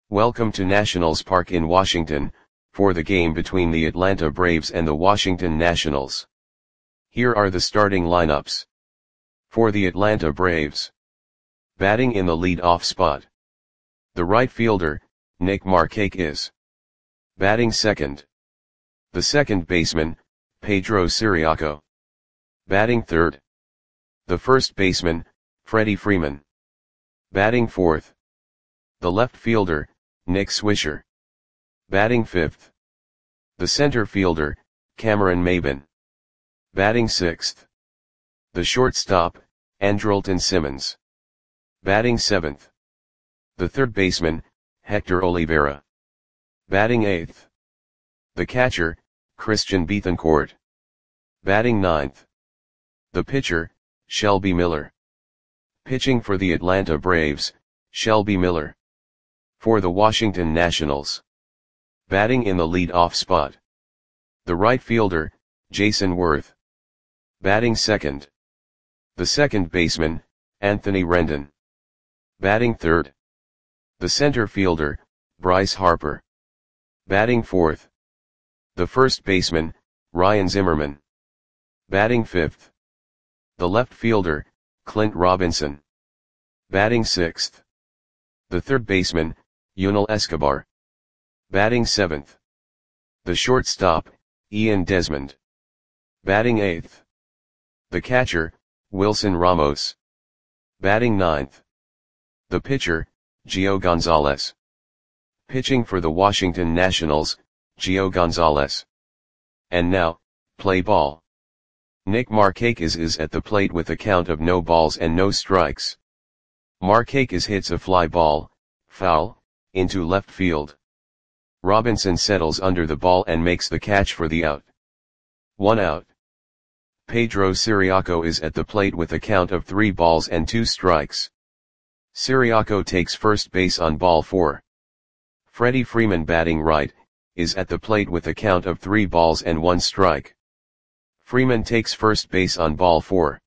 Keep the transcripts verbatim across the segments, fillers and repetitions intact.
Welcome to Nationals Park in Washington, for the game between the Atlanta Braves and the Washington Nationals. Here are the starting lineups. For the Atlanta Braves. Batting in the lead-off spot. The right fielder, Nick Markakis. Batting second. The second baseman, Pedro Ciriaco. Batting third. The first baseman, Freddie Freeman. Batting fourth. The left fielder, Nick Swisher. Batting fifth. The center fielder, Cameron Maybin. Batting sixth. The shortstop, Andrelton Simmons. Batting seventh. The third baseman, Hector Olivera. Batting eighth. The catcher, Christian Bethancourt. Batting ninth. The pitcher, Shelby Miller. Pitching for the Atlanta Braves, Shelby Miller. For the Washington Nationals. Batting in the lead-off spot. The right fielder, Jason Worth. Batting second. The second baseman, Anthony Rendon. Batting third. The center fielder, Bryce Harper. Batting fourth. The first baseman, Ryan Zimmerman. Batting fifth. The left fielder, Clint Robinson. Batting sixth. The third baseman, Yunel Escobar. Batting seventh. The shortstop, Ian Desmond. Batting eighth. The catcher, Wilson Ramos. Batting ninth. The pitcher, Gio Gonzalez. Pitching for the Washington Nationals, Gio Gonzalez. And now, play ball. Nick Markakis is at the plate with a count of no balls and no strikes. Markakis hits a fly ball, foul, into left field. Robinson settles under the ball and makes the catch for the out. One out. Pedro Ciriaco is at the plate with a count of three balls and two strikes. Ciriaco takes first base on ball four. Freddie Freeman, batting right, is at the plate with a count of three balls and one strike. Freeman takes first base on ball four.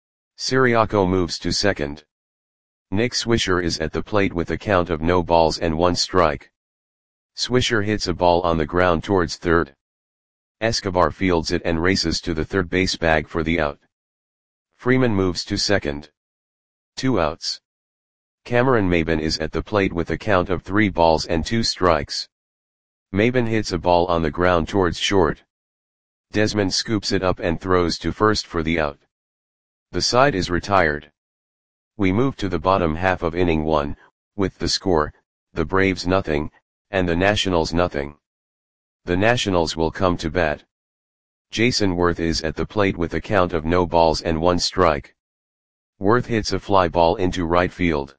Ciriaco moves to second. Nick Swisher is at the plate with a count of no balls and one strike. Swisher hits a ball on the ground towards third. Escobar fields it and races to the third base bag for the out. Freeman moves to second. Two outs. Cameron Maybin is at the plate with a count of three balls and two strikes. Maybin hits a ball on the ground towards short. Desmond scoops it up and throws to first for the out. The side is retired. We move to the bottom half of inning one, with the score, the Braves nothing, and the Nationals nothing. The Nationals will come to bat. Jason Worth is at the plate with a count of no balls and one strike. Worth hits a fly ball into right field.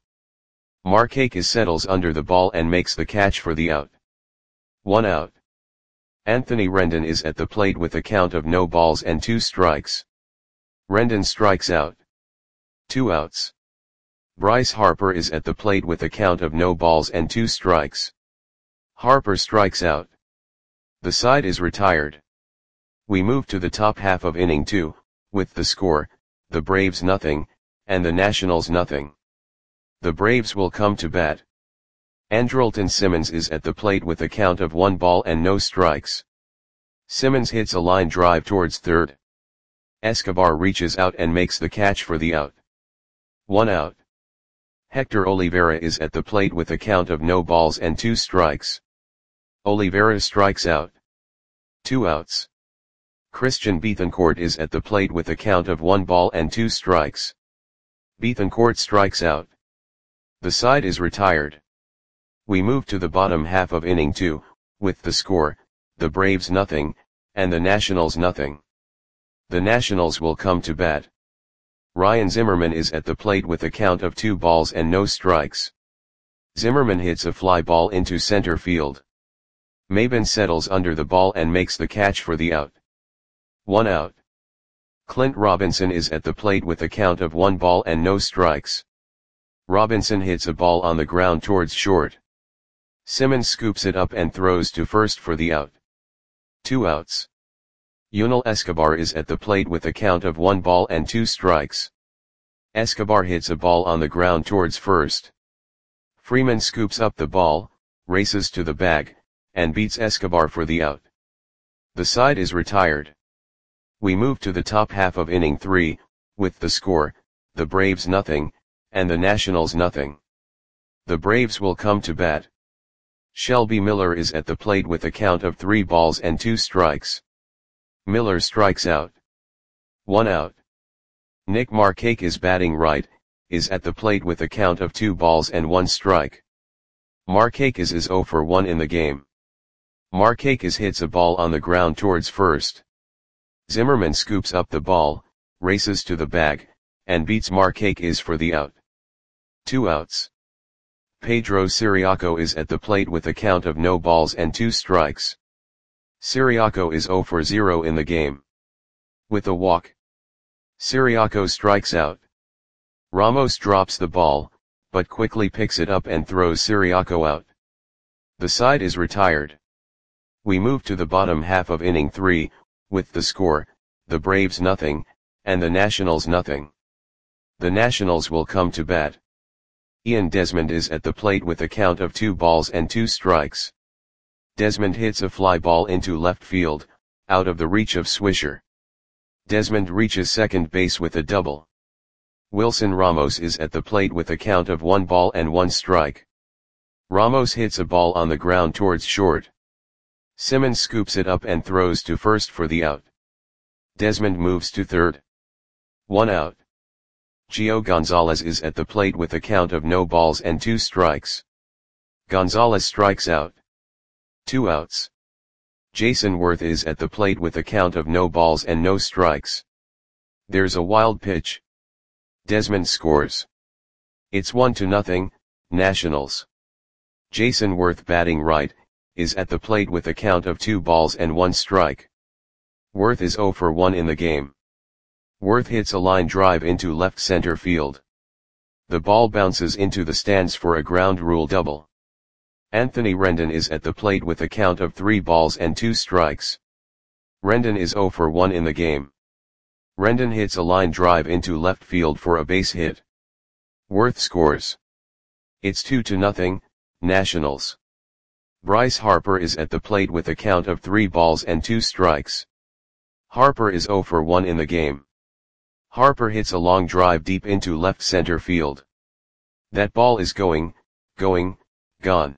Markakis settles under the ball and makes the catch for the out. One out. Anthony Rendon is at the plate with a count of no balls and two strikes. Rendon strikes out. Two outs. Bryce Harper is at the plate with a count of no balls and two strikes. Harper strikes out. The side is retired. We move to the top half of inning two, with the score, the Braves nothing, and the Nationals nothing. The Braves will come to bat. Andrelton Simmons is at the plate with a count of one ball and no strikes. Simmons hits a line drive towards third. Escobar reaches out and makes the catch for the out. One out. Hector Olivera is at the plate with a count of no balls and two strikes. Olivera strikes out. Two outs. Christian Bethancourt is at the plate with a count of one ball and two strikes. Bethancourt strikes out. The side is retired. We move to the bottom half of inning two, with the score, the Braves nothing, and the Nationals nothing. The Nationals will come to bat. Ryan Zimmerman is at the plate with a count of two balls and no strikes. Zimmerman hits a fly ball into center field. Maybin settles under the ball and makes the catch for the out. One out. Clint Robinson is at the plate with a count of one ball and no strikes. Robinson hits a ball on the ground towards short. Simmons scoops it up and throws to first for the out. Two outs. Yunel Escobar is at the plate with a count of one ball and two strikes. Escobar hits a ball on the ground towards first. Freeman scoops up the ball, races to the bag, and beats Escobar for the out. The side is retired. We move to the top half of inning three, with the score, the Braves nothing, and the Nationals nothing. The Braves will come to bat. Shelby Miller is at the plate with a count of three balls and two strikes. Miller strikes out. One out. Nick Markakis is batting right, is at the plate with a count of two balls and one strike. Markakis is zero for one in the game. Markakis hits a ball on the ground towards first. Zimmerman scoops up the ball, races to the bag, and beats Markakis for the out. Two outs. Pedro Ciriaco is at the plate with a count of no balls and two strikes. Ciriaco is zero for zero in the game. With a walk. Ciriaco strikes out. Ramos drops the ball, but quickly picks it up and throws Ciriaco out. The side is retired. We move to the bottom half of inning three, with the score, the Braves nothing, and the Nationals nothing. The Nationals will come to bat. Ian Desmond is at the plate with a count of two balls and two strikes. Desmond hits a fly ball into left field, out of the reach of Swisher. Desmond reaches second base with a double. Wilson Ramos is at the plate with a count of one ball and one strike. Ramos hits a ball on the ground towards short. Simmons scoops it up and throws to first for the out. Desmond moves to third. One out. Gio Gonzalez is at the plate with a count of no balls and two strikes. Gonzalez strikes out. Two outs. Jason Worth is at the plate with a count of no balls and no strikes. There's a wild pitch. Desmond scores. It's one to nothing, Nationals. Jason Worth batting right, is at the plate with a count of two balls and one strike. Worth is zero for one in the game. Worth hits a line drive into left center field. The ball bounces into the stands for a ground rule double. Anthony Rendon is at the plate with a count of three balls and two strikes. Rendon is zero for one in the game. Rendon hits a line drive into left field for a base hit. Worth scores. It's two to nothing, Nationals. Bryce Harper is at the plate with a count of three balls and two strikes. Harper is zero for one in the game. Harper hits a long drive deep into left center field. That ball is going, going, gone.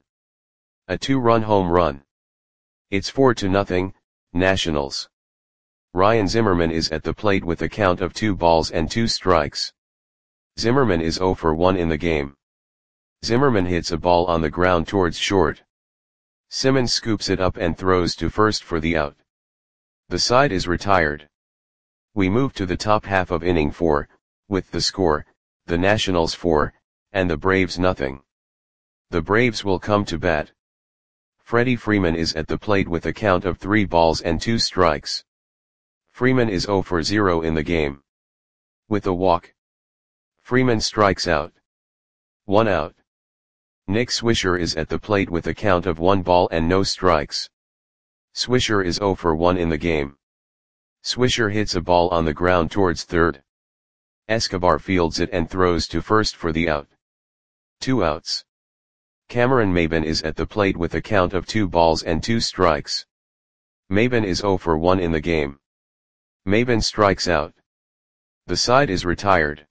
A two-run home run. It's four to nothing, Nationals. Ryan Zimmerman is at the plate with a count of two balls and two strikes. Zimmerman is zero for one in the game. Zimmerman hits a ball on the ground towards short. Simmons scoops it up and throws to first for the out. The side is retired. We move to the top half of inning four, with the score, the Nationals four, and the Braves nothing. The Braves will come to bat. Freddie Freeman is at the plate with a count of three balls and two strikes. Freeman is zero for zero in the game. With a walk. Freeman strikes out. One out. Nick Swisher is at the plate with a count of one ball and no strikes. Swisher is zero for one in the game. Swisher hits a ball on the ground towards third. Escobar fields it and throws to first for the out. Two outs. Cameron Maybin is at the plate with a count of two balls and two strikes. Maybin is zero for one in the game. Maybin strikes out. The side is retired.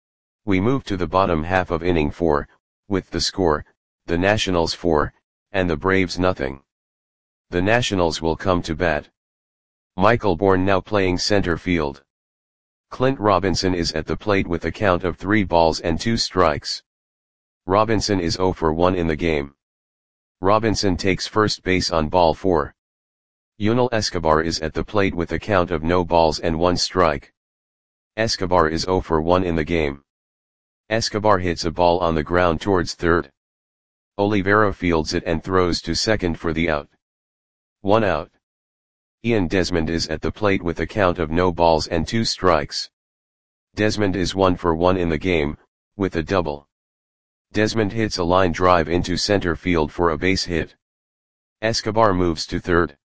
We move to the bottom half of inning four, with the score, the Nationals four, and the Braves nothing. The Nationals will come to bat. Michael Bourne now playing center field. Clint Robinson is at the plate with a count of three balls and two strikes. Robinson is zero for one in the game. Robinson takes first base on ball four. Yunel Escobar is at the plate with a count of no balls and one strike. Escobar is zero for one in the game. Escobar hits a ball on the ground towards third. Oliveira fields it and throws to second for the out. One out. Ian Desmond is at the plate with a count of no balls and two strikes. Desmond is one for one in the game, with a double. Desmond hits a line drive into center field for a base hit. Escobar moves to third.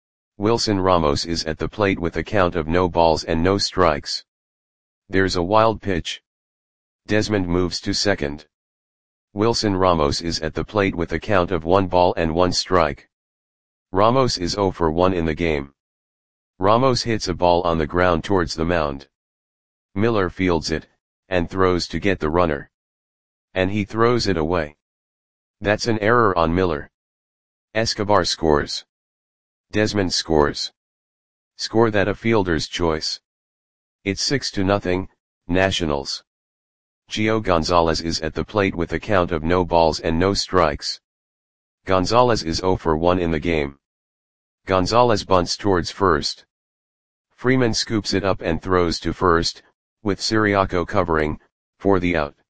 Wilson Ramos is at the plate with a count of no balls and no strikes. There's a wild pitch. Desmond moves to second. Wilson Ramos is at the plate with a count of one ball and one strike. Ramos is zero for one in the game. Ramos hits a ball on the ground towards the mound. Miller fields it, and throws to get the runner. And he throws it away. That's an error on Miller. Escobar scores. Desmond scores. Score that a fielder's choice. It's six to nothing, Nationals. Gio Gonzalez is at the plate with a count of no balls and no strikes. Gonzalez is zero for one in the game. Gonzalez bunts towards first. Freeman scoops it up and throws to first, with Ciriaco covering, for the out.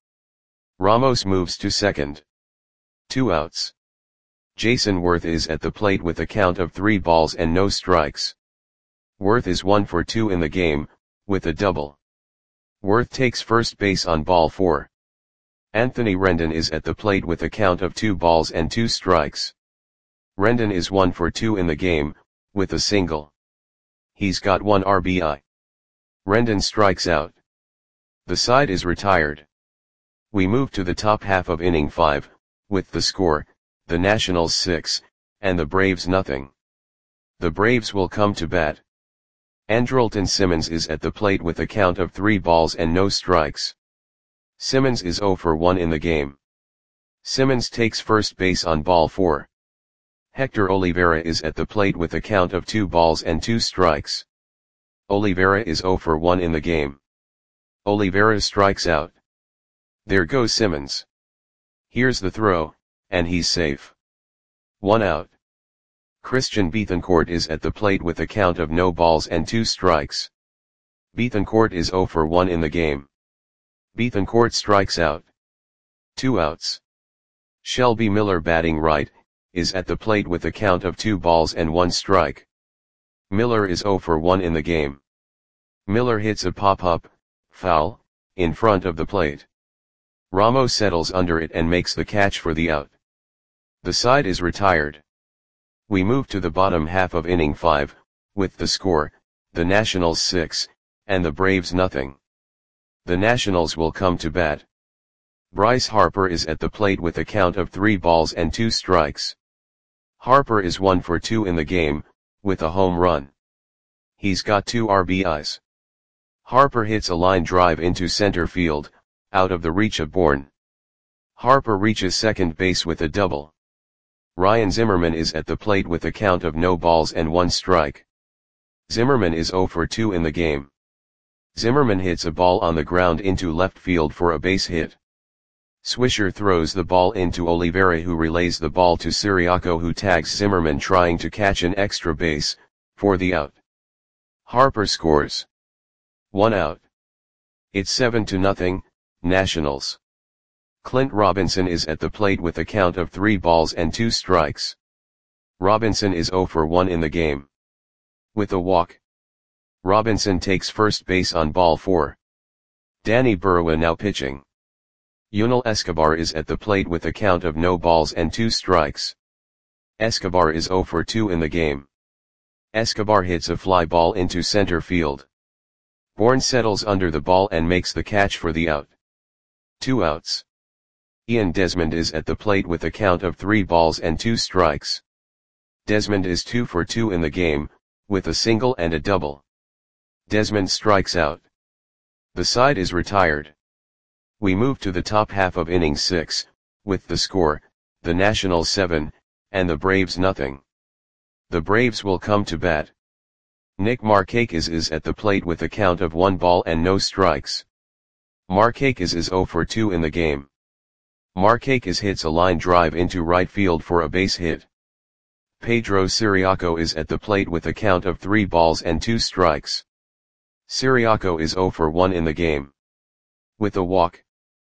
Ramos moves to second. Two outs. Jason Worth is at the plate with a count of three balls and no strikes. Worth is one for two in the game, with a double. Worth takes first base on ball four. Anthony Rendon is at the plate with a count of two balls and two strikes. Rendon is one for two in the game, with a single. He's got one R B I. Rendon strikes out. The side is retired. We move to the top half of inning five, with the score, the Nationals six, and the Braves nothing. The Braves will come to bat. Andrelton Simmons is at the plate with a count of three balls and no strikes. Simmons is zero for one in the game. Simmons takes first base on ball four. Hector Olivera is at the plate with a count of two balls and two strikes. Olivera is zero for one in the game. Olivera strikes out. There goes Simmons. Here's the throw, and he's safe. One out. Christian Bethancourt is at the plate with a count of no balls and two strikes. Bethancourt is zero for one in the game. Bethancourt strikes out. Two outs. Shelby Miller, batting right, is at the plate with a count of two balls and one strike. Miller is zero for one in the game. Miller hits a pop-up, foul, in front of the plate. Ramos settles under it and makes the catch for the out. The side is retired. We move to the bottom half of inning five, with the score, the Nationals six, and the Braves nothing. The Nationals will come to bat. Bryce Harper is at the plate with a count of three balls and two strikes. Harper is one for two in the game, with a home run. He's got two R B Is. Harper hits a line drive into center field, out of the reach of Bourne. Harper reaches second base with a double. Ryan Zimmerman is at the plate with a count of no balls and one strike. Zimmerman is zero for two in the game. Zimmerman hits a ball on the ground into left field for a base hit. Swisher throws the ball into Olivera, who relays the ball to Ciriaco, who tags Zimmerman trying to catch an extra base, for the out. Harper scores. One out. It's seven to nothing, Nationals. Clint Robinson is at the plate with a count of three balls and two strikes. Robinson is zero for one in the game. With a walk. Robinson takes first base on ball four. Danny Burwa now pitching. Yunel Escobar is at the plate with a count of no balls and two strikes. Escobar is zero for two in the game. Escobar hits a fly ball into center field. Bourne settles under the ball and makes the catch for the out. Two outs. Ian Desmond is at the plate with a count of three balls and two strikes. Desmond is two for two in the game, with a single and a double. Desmond strikes out. The side is retired. We move to the top half of inning six, with the score, the Nationals seven, and the Braves nothing. The Braves will come to bat. Nick Markakis is at the plate with a count of one ball and no strikes. Markakis is zero for two in the game. Markakis hits a line drive into right field for a base hit. Pedro Ciriaco is at the plate with a count of three balls and two strikes. Ciriaco is zero for one in the game. With a walk.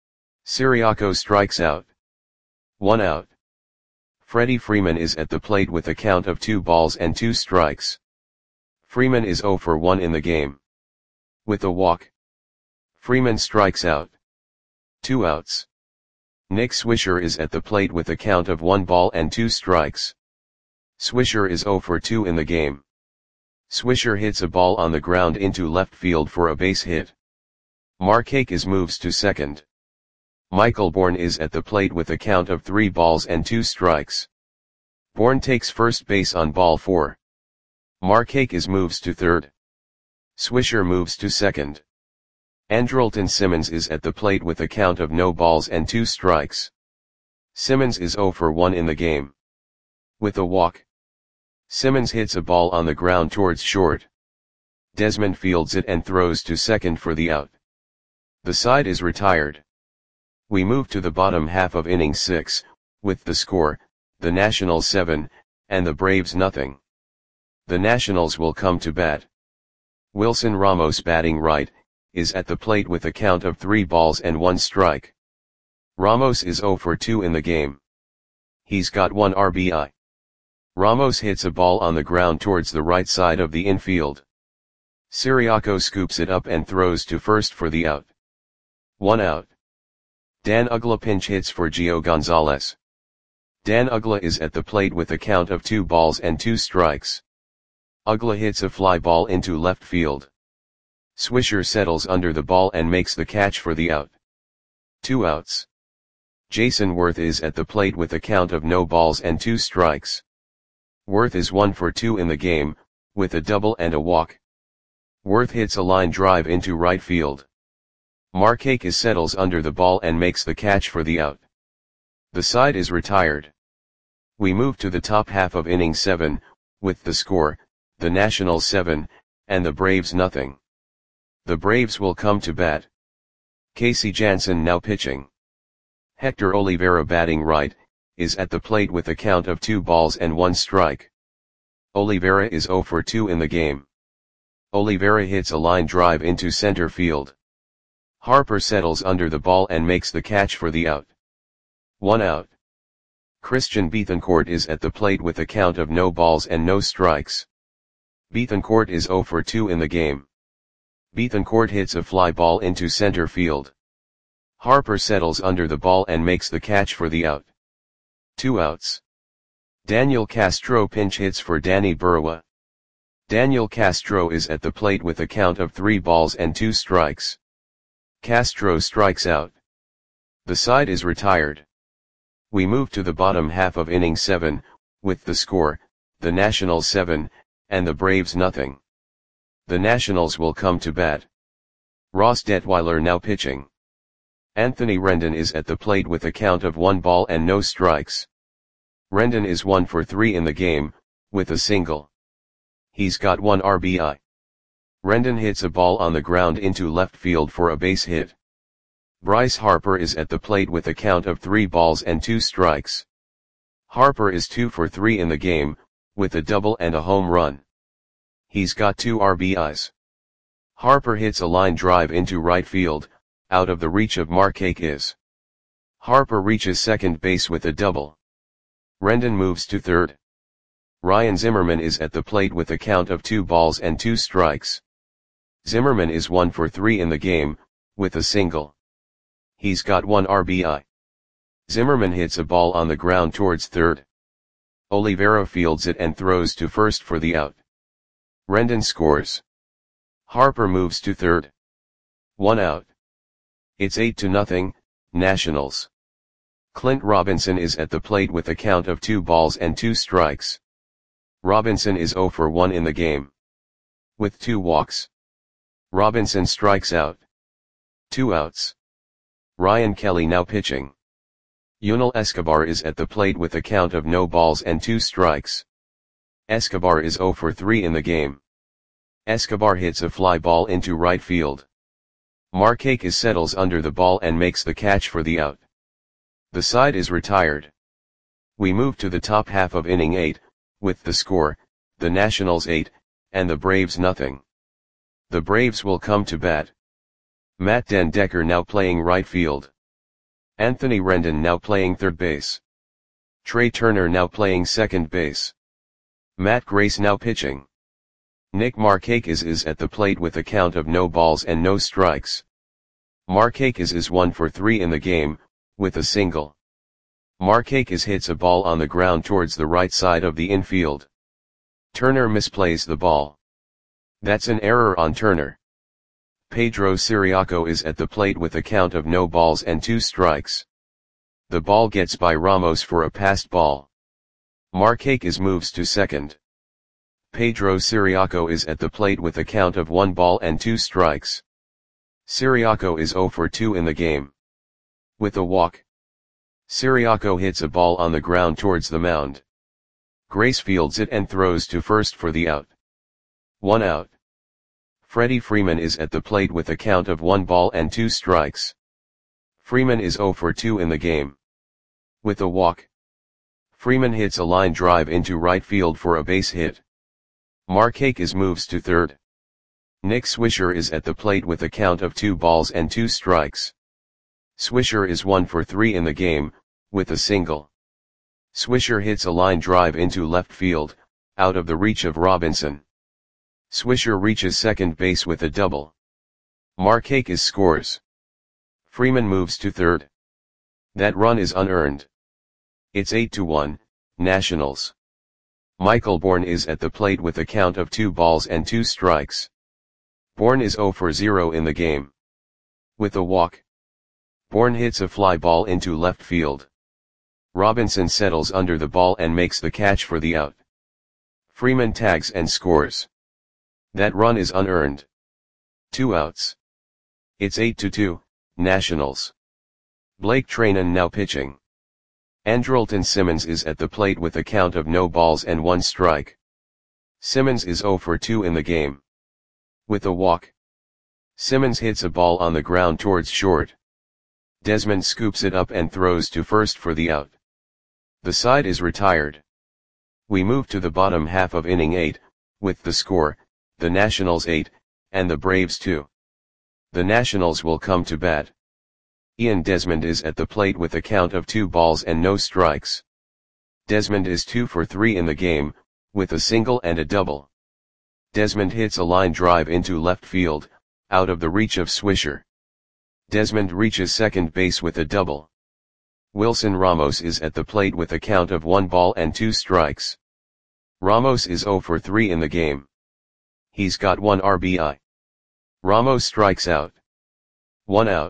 Ciriaco strikes out. One out. Freddie Freeman is at the plate with a count of two balls and two strikes. Freeman is zero for one in the game. With a walk. Freeman strikes out. Two outs. Nick Swisher is at the plate with a count of one ball and two strikes. Swisher is zero for two in the game. Swisher hits a ball on the ground into left field for a base hit. Markakis moves to second. Michael Bourne is at the plate with a count of three balls and two strikes. Bourne takes first base on ball four. Markakis moves to third. Swisher moves to second. Andrelton Simmons is at the plate with a count of no balls and two strikes. Simmons is zero for one in the game. With a walk, Simmons hits a ball on the ground towards short. Desmond fields it and throws to second for the out. The side is retired. We move to the bottom half of inning six, with the score, the Nationals seven, and the Braves nothing. The Nationals will come to bat. Wilson Ramos, batting right, is at the plate with a count of three balls and one strike. Ramos is zero for two in the game. He's got one R B I. Ramos hits a ball on the ground towards the right side of the infield. Siriaco scoops it up and throws to first for the out. One out. Dan Uggla pinch hits for Gio Gonzalez. Dan Uggla is at the plate with a count of two balls and two strikes. Uggla hits a fly ball into left field. Swisher settles under the ball and makes the catch for the out. Two outs. Jason Worth is at the plate with a count of no balls and two strikes. Worth is one for two in the game, with a double and a walk. Worth hits a line drive into right field. Markakis settles under the ball and makes the catch for the out. The side is retired. We move to the top half of inning seven, with the score, the Nationals seven, and the Braves nothing. The Braves will come to bat. Casey Janssen now pitching. Hector Olivera, batting right, is at the plate with a count of two balls and one strike. Olivera is zero for two in the game. Olivera hits a line drive into center field. Harper settles under the ball and makes the catch for the out. One out. Christian Bethancourt is at the plate with a count of no balls and no strikes. Bethancourt is zero for two in the game. Bethancourt hits a fly ball into center field. Harper settles under the ball and makes the catch for the out. Two outs. Daniel Castro pinch hits for Danny Burwa. Daniel Castro is at the plate with a count of three balls and two strikes. Castro strikes out. The side is retired. We move to the bottom half of inning seven, with the score, the Nationals seven, and the Braves nothing. The Nationals will come to bat. Ross Detweiler now pitching. Anthony Rendon is at the plate with a count of one ball and no strikes. Rendon is one for three in the game, with a single. He's got one R B I. Rendon hits a ball on the ground into left field for a base hit. Bryce Harper is at the plate with a count of three balls and two strikes. Harper is two for three in the game, with a double and a home run. He's got two R B Is. Harper hits a line drive into right field, out of the reach of Markakis. Harper reaches second base with a double. Rendon moves to third. Ryan Zimmerman is at the plate with a count of two balls and two strikes. Zimmerman is one for three in the game, with a single. He's got one R B I. Zimmerman hits a ball on the ground towards third. Olivera fields it and throws to first for the out. Rendon scores. Harper moves to third. One out. It's eight to nothing, Nationals. Clint Robinson is at the plate with a count of two balls and two strikes. Robinson is zero for one in the game. With two walks. Robinson strikes out. Two outs. Ryan Kelly now pitching. Yunel Escobar is at the plate with a count of no balls and two strikes. Escobar is zero for three in the game. Escobar hits a fly ball into right field. Markakis settles under the ball and makes the catch for the out. The side is retired. We move to the top half of inning eight, with the score, the Nationals eight, and the Braves nothing. The Braves will come to bat. Matt Den Decker now playing right field. Anthony Rendon now playing third base. Trey Turner now playing second base. Matt Grace now pitching. Nick Markakis is at the plate with a count of no balls and no strikes. Markakis is one for three in the game, with a single. Markakis hits a ball on the ground towards the right side of the infield. Turner misplays the ball. That's an error on Turner. Pedro Ciriaco is at the plate with a count of no balls and two strikes. The ball gets by Ramos for a passed ball. Markakis moves to second. Pedro Ciriaco is at the plate with a count of one ball and two strikes. Ciriaco is zero for two in the game. With a walk, Ciriaco hits a ball on the ground towards the mound. Grace fields it and throws to first for the out. One out. Freddie Freeman is at the plate with a count of one ball and two strikes. Freeman is zero for two in the game. With a walk, Freeman hits a line drive into right field for a base hit. Markakis moves to third. Nick Swisher is at the plate with a count of two balls and two strikes. Swisher is one for three in the game, with a single. Swisher hits a line drive into left field, out of the reach of Robinson. Swisher reaches second base with a double. Markakis scores. Freeman moves to third. That run is unearned. It's eight to one, Nationals. Michael Bourne is at the plate with a count of two balls and two strikes. Bourne is zero for zero in the game. With a walk, Bourne hits a fly ball into left field. Robinson settles under the ball and makes the catch for the out. Freeman tags and scores. That run is unearned. Two outs. It's eight to two, Nationals. Blake Treinen now pitching. Andrelton Simmons is at the plate with a count of no balls and one strike. Simmons is zero for two in the game. With a walk, Simmons hits a ball on the ground towards short. Desmond scoops it up and throws to first for the out. The side is retired. We move to the bottom half of inning eight, with the score, the Nationals eight, and the Braves two. The Nationals will come to bat. Ian Desmond is at the plate with a count of two balls and no strikes. Desmond is two for three in the game, with a single and a double. Desmond hits a line drive into left field, out of the reach of Swisher. Desmond reaches second base with a double. Wilson Ramos is at the plate with a count of one ball and two strikes. Ramos is zero for three in the game. He's got one R B I. Ramos strikes out. One out.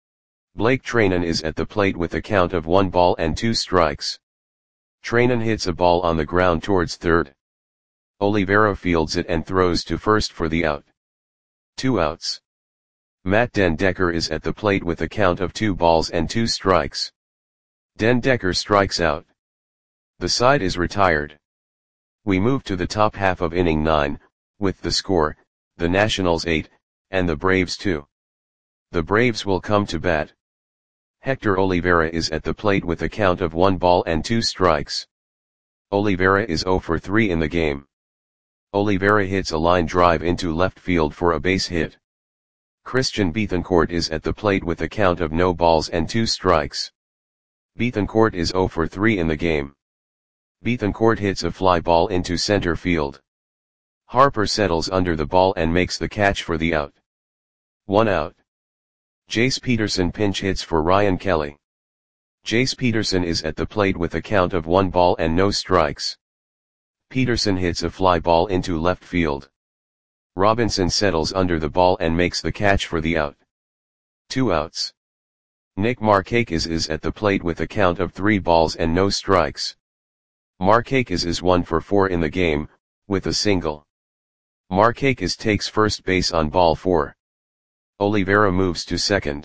Blake Treinen is at the plate with a count of one ball and two strikes. Treinen hits a ball on the ground towards third. Oliveira fields it and throws to first for the out. Two outs. Matt Den Decker is at the plate with a count of two balls and two strikes. Den Decker strikes out. The side is retired. We move to the top half of inning nine, with the score, the Nationals eight, and the Braves two. The Braves will come to bat. Hector Oliveira is at the plate with a count of one ball and two strikes. Oliveira is zero for three in the game. Oliveira hits a line drive into left field for a base hit. Christian Bethancourt is at the plate with a count of no balls and two strikes. Bethancourt is zero for three in the game. Bethancourt hits a fly ball into center field. Harper settles under the ball and makes the catch for the out. One out. Jace Peterson pinch hits for Ryan Kelly. Jace Peterson is at the plate with a count of one ball and no strikes. Peterson hits a fly ball into left field. Robinson settles under the ball and makes the catch for the out. Two outs. Nick Markakis is at the plate with a count of three balls and no strikes. Markakis is one for four in the game, with a single. Markakis takes first base on ball four. Oliveira moves to second.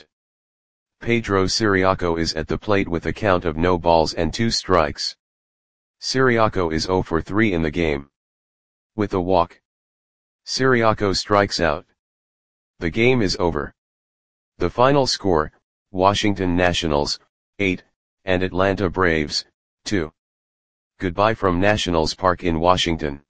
Pedro Ciriaco is at the plate with a count of no balls and two strikes. Ciriaco is zero for three in the game. With a walk, Ciriaco strikes out. The game is over. The final score, Washington Nationals, eight, and Atlanta Braves, two. Goodbye from Nationals Park in Washington.